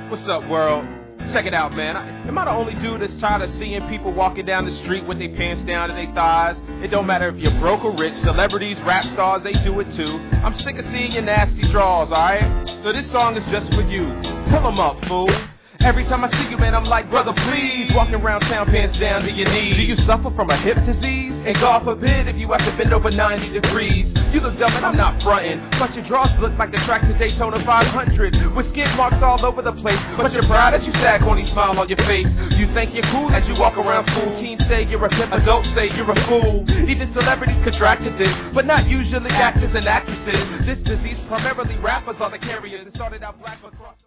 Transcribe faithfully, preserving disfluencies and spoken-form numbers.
What's up, world? Check it out, man. I, am I the only dude that's tired of seeing people walking down the street with their pants down to their thighs? It don't matter if you're broke or rich, celebrities, rap stars, they do it too. I'm sick of seeing your nasty draws, alright? So this song is just for you. Pull 'em up, fool. Every time I see you, man, I'm like, brother, please. Walking around town, pants down to your knees. Do you suffer from a hip disease? And God forbid if you have to bend over ninety degrees. You look dumb and I'm not frontin'. Plus your drawers look like the track to Daytona five hundred. With skid marks all over the place. But you're proud as you sag on these smile on your face. You think you're cool as you walk around school. Teens say you're a pimp, adults say you're a fool. Even celebrities contracted this, but not usually actors and actresses. This disease, primarily rappers are the carriers. It started out black across